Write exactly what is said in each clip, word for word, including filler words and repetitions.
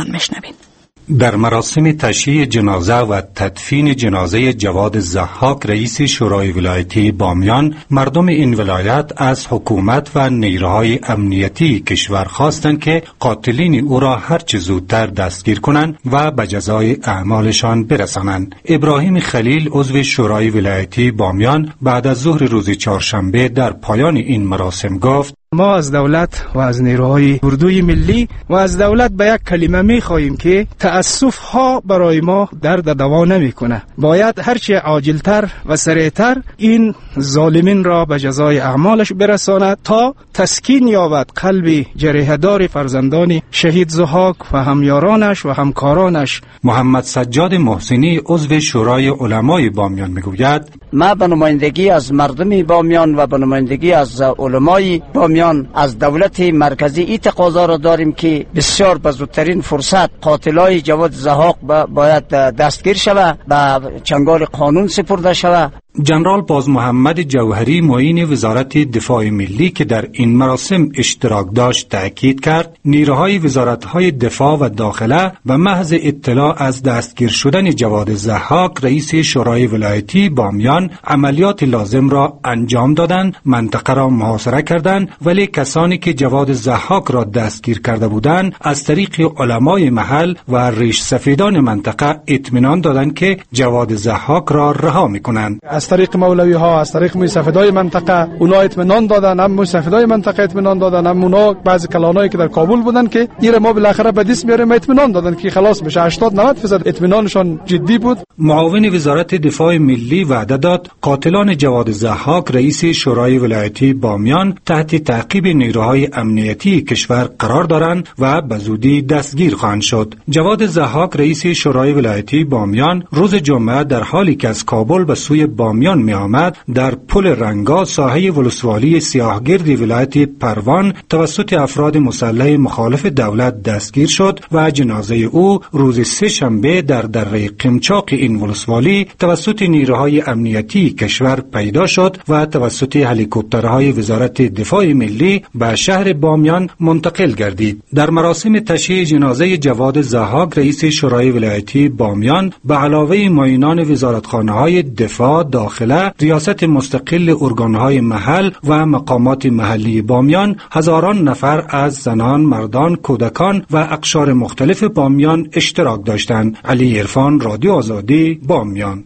بامیان میشنوین. در مراسم تشییع جنازه و تدفین جنازه جواد ضحاک رئیس شورای ولایتی بامیان، مردم این ولایت از حکومت و نیروهای امنیتی کشور خواستند که قاتلین او را هرچه زودتر دستگیر کنند و به جزای اعمالشان برسانند. ابراهیم خلیل عضو شورای ولایتی بامیان بعد از ظهر روز چهارشنبه در پایان این مراسم گفت: ما از دولت و از نیروهای اردوی ملی و از دولت به یک کلمه می خواهیم که تأسف ها برای ما درد دوا نمی کنه. باید هرچه عاجلتر و سریعتر این ظالمین را به جزای اعمالش برساند تا تسکین یابد قلب جریحه‌دار فرزندان شهید ضحاک و همیارانش و همکارانش. محمد سجاد محسنی عضو شورای علمای بامیان میگوید: ما به نمایندگی از مردم بامیان و به نمایندگی از علمای بامیان از دولت مرکزی این تقاضا را داریم که بسیار به زودترین فرصت قاتلای جواد ضحاک باید دستگیر شود، به چنگال قانون سپرده شود. جنرال باز محمد جوهری معین وزارت دفاع ملی که در این مراسم اشتراک داشت تأکید کرد نیروهای وزارت‌های دفاع و داخله به محض اطلاع از دستگیر شدن جواد ضحاک رئیس شورای ولایتی بامیان عملیات لازم را انجام دادند، منطقه را محاصره کردند، ولی کسانی که جواد ضحاک را دستگیر کرده بودند از طریق علمای محل و ریش سفیدان منطقه اطمینان دادند که جواد ضحاک را رها می‌کنند. از طریق مولوی ها، از طریق موسفیدای منطقه اونا اطمینان دادن، هم موسفیدای منطقه اطمینان دادن، هم اونا بعضی کلانایی که در کابل بودن که ایره ما بالاخره به دست میاریم اطمینان دادن که خلاص بشه. هشتاد نود درصد اطمینانشان جدی بود. معاون وزارت دفاع ملی وعده داد قاتلان جواد ضحاک رئیس شورای ولایتی بامیان تحت تعقیب نیروهای امنیتی کشور قرار دارند و به زودی دستگیر خواهند شد. جواد ضحاک رئیس شورای ولایتی بامیان روز جمعه در حالی که از کابل به سوی بامیان می آمد در پل رنگا ساحه ولسوالی سیاهگرد ولایت پروان توسط افراد مسلح مخالف دولت دستگیر شد و جنازه او روز سه شنبه در دره قمچاق این ولسوالی توسط نیروهای امنیتی کشور پیدا شد و توسط هلیکوپترهای وزارت دفاع ملی به شهر بامیان منتقل گردید. در مراسم تشییع جنازه جواد ضحاک رئیس شورای ولایتی بامیان به علاوه معینان وزارتخانه‌های دفاع، داخله، ریاست مستقل ارگانهای محل و مقامات محلی بامیان هزاران نفر از زنان، مردان، کودکان و اقشار مختلف بامیان اشتراک داشتند. علی عرفان، رادیو آزادی، بامیان.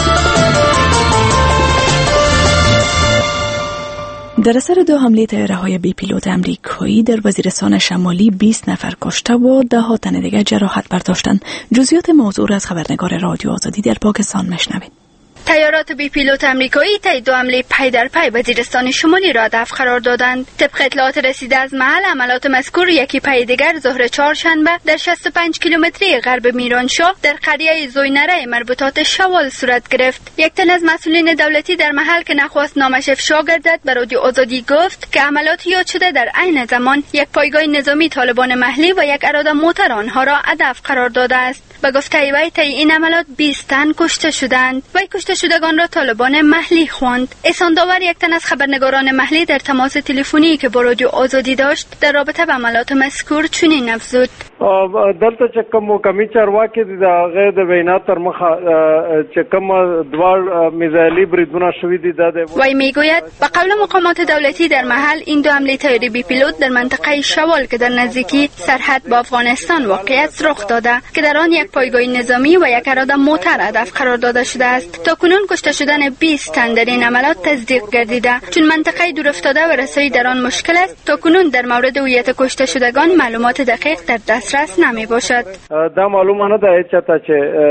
در اثر دو حمله طیاره‌های بی پیلوت امریکایی در وزیرستان شمالی بیست نفر کشته و ده ها تن دیگر جراحت برداشتند. جزئیات موضوع را از خبرنگار رادیو آزادی در پاکستان میشنوید. طیارات بی پیلوت امریکایی طی دو حمله پی در پی وزیرستان شمالی را هدف قرار دادند. طبق اطلاعات رسیده از محل، عملات مذکور یکی پی دیگر ظهر چهارشنبه در شصت و پنج کیلومتری غرب میرانشاه در قریه زوینره مربوطات شوال صورت گرفت. یک تن از مسئولین دولتی در محل که نخواست نامش افشا گردد به رادیو آزادی گفت که عملات یاد شده در عین زمان یک پایگاه نظامی طالبان محلی و یک اراده موتر آنها را هدف قرار داده است. به گفته وی طی این عملات بیست تن کشته شدند. وی کشته شدگان را طالبان محلی خواند. احسان داور، یک تن از خبرنگاران محلی، در تماس تلفنی که با رادیو آزادی داشت در رابطه به عملات مذکور چنین افزود: دلته چې کوم کمی چارواکي د هغه د وینا تر مخه چې کوم دوه میزایلي بریدونه شوي دي. وی میگوید به قول مقامات دولتی در محل این دو حمله طیاره بی پیلوت در منطقه شوال که در نزدیکی سرحد با افغانستان واقع است رخ داده که در آن یک پایگاه نظامی و یک اراده موتر هدف قرار داده شده است. تاکنون کشته شدن بیست تن در این عملات تصدیق گردیده. چون منطقه دور افتاده و رسایی در آن مشکل است، تاکنون در مورد هویت کشته شدگان معلومات دقیق در دسترس نمی باشد. دا معلومه نه ده چې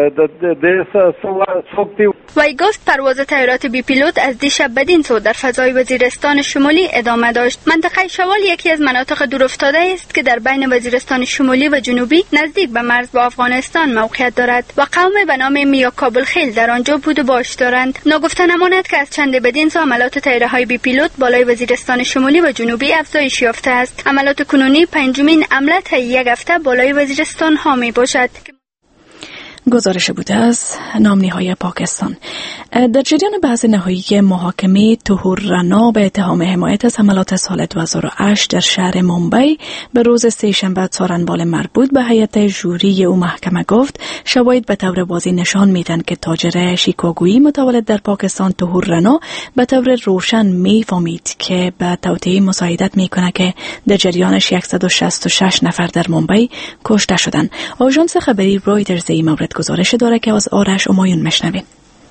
وی گفت پرواز طیارات بی پیلوت از دیشب بدین سو در فضای وزیرستان شمالی ادامه داشت. منطقه شوال یکی از مناطق دور افتاده است که در بین وزیرستان شمالی و جنوبی نزدیک به مرز با افغانستان موقعیت دارد و قوم به نام میا کابل خیل در آنجا بود و باش دارند. ناگفته نماند که از چند بدین سو عملات طیاره‌های بی پیلوت بالای وزیرستان شمالی و جنوبی افزایش یافته است. عملات کنونی پنجمین عمله طی یک هفته بالای وزیرستان ها می باشد. گزارش بوده از نام نهایی پاکستان. در جریان بحث نهایی محاکمه طهور رنا به اتهام حمایت از حملات سال دو هزار و هشت در شهر مومبای به روز سه‌شنبه سارنوال مربوط به هیئت ژوری او محکمه گفت شواهد به طور واضح نشان میدن که تاجر شیکاگویی متولد در پاکستان طهور رنا به طور روشن میفهمید که به توطئه مساعدت میکنه که در جریانش صد و شصت و شش نفر در مومبای کشته شدند. آژانس خبری رویترز این مورد گزارش داره که از آرش امایون مشنویم.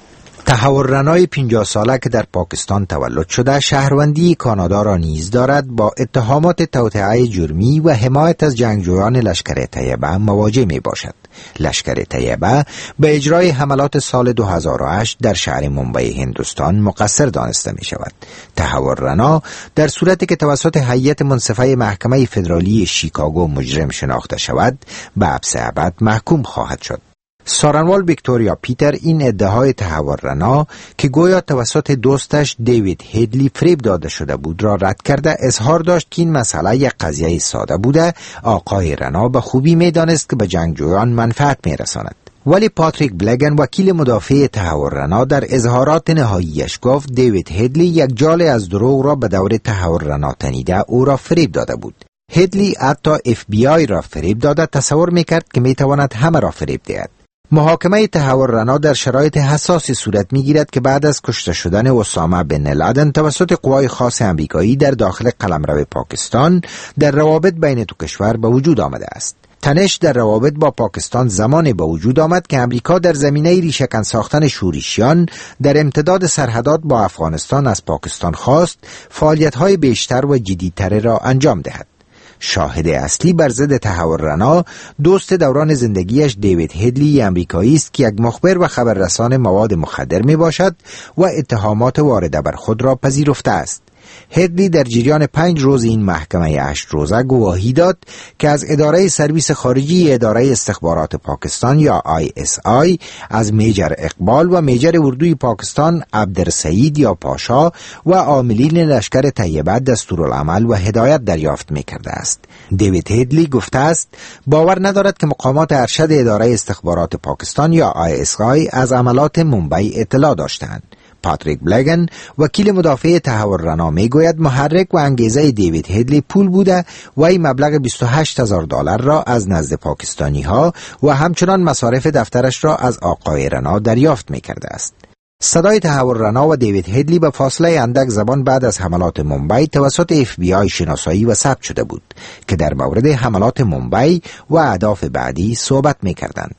طهور رنای پنجاه ساله که در پاکستان تولد شده شهروندی کانادا را نیز دارد، با اتهامات توطئه جرمی و حمایت از جنگجویان لشکر طیبه مواجه می باشد. لشکر طیبه به اجرای حملات سال دو هزار و هشت در شهر مومبای هندوستان مقصر دانسته می شود. طهور رنا در صورتی که توسط هیئت منصفه محکمه فدرالی شیکاگو مجرم شناخته شود به حبس ابد محکوم خواهد شد. سارنوال ویکتوریا پیتر این ادعای طهور رنا که گویا توسط دوستش دیوید هیدلی فریب داده شده بود را رد کرده، اظهار داشت که این مسئله یک قضیه ساده بوده. آقای رنا به خوبی می‌دانست که به جنگجویان منفعت می‌رساند. ولی پاتریک بلگن وکیل مدافع طهور رنا در اظهارات نهاییش گفت دیوید هیدلی یک جال از دروغ را به دور طهور رنا تنیده او را فریب داده بود. هیدلی حتی اف بی آی را فریب داده تصور می‌کرد که می‌تواند همه را فریب دهد. محاکمه طهور رنا در شرایط حساسی صورت می‌گیرد که بعد از کشته شدن اسامه بن لادن توسط قوای خاص آمریکایی در داخل قلمرو پاکستان در روابط بین دو کشور به وجود آمده است. تنش در روابط با پاکستان زمانی به وجود آمد که امریکا در زمینه ریشه‌کن ساختن شورشیان در امتداد سرحدات با افغانستان از پاکستان خواست فعالیت‌های بیشتر و جدی‌تر را انجام دهد. شاهد اصلی بر ضد طهور رنا دوست دوران زندگیش دیوید هیدلی امریکایی است که یک مخبر و خبررسان مواد مخدر می باشد و اتهامات وارده بر خود را پذیرفته است. هیدلی در جریان پنج روز این محکمه هشت روزه گواهی داد که از اداره سرویس خارجی اداره استخبارات پاکستان یا آی اس آی از میجر اقبال و میجر اردوی پاکستان عبدالسعید یا پاشا و عاملین لشکر طیبه دستورالعمل و هدایت دریافت می‌کرده است. دیوید هیدلی گفته است باور ندارد که مقامات ارشد اداره استخبارات پاکستان یا آی اس آی از عملات مومبای اطلاع داشتند. پاتریک بلگن وکیل مدافع طهور رنا میگوید محرک و انگیزه دیوید هیدلی پول بوده و این مبلغ بیست و هشت هزار دلار را از نزد پاکستانی ها و همچنان مصارف دفترش را از آقای رنا دریافت میکرده است. صدای طهور رنا و دیوید هیدلی به فاصله اندک زمان بعد از حملات مومبای توسط اف بی آی شناسایی و ثبت شده بود که در مورد حملات مومبای و اهداف بعدی صحبت میکردند.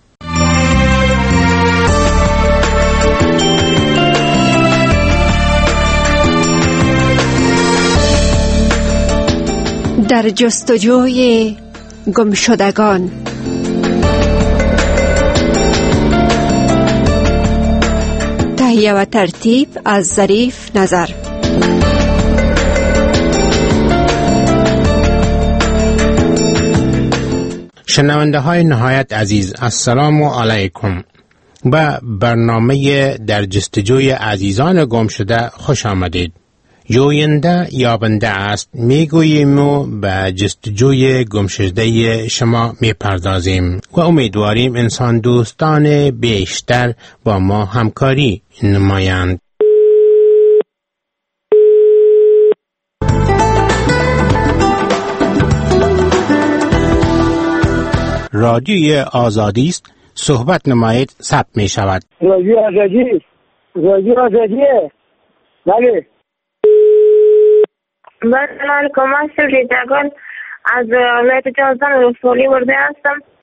در جستجوی گمشدگان. تهیه و ترتیب از ظریف نظر. شنونده های نهایت عزیز، السلام علیکم. به برنامه در جستجوی عزیزان گم شده خوش آمدید. جوینده یابنده است میگوییم و به جستجوی گمشده شما میپردازیم و امیدواریم انسان دوستان بیشتر با ما همکاری نمایند. رادیوی آزادی است، صحبت نمایید ثبت می شود. رادیو آزادی، رادیو آزادیه. بله. بسم الله علیکم، من سوری جگل از ولایت جازان رسولی ورده هستم.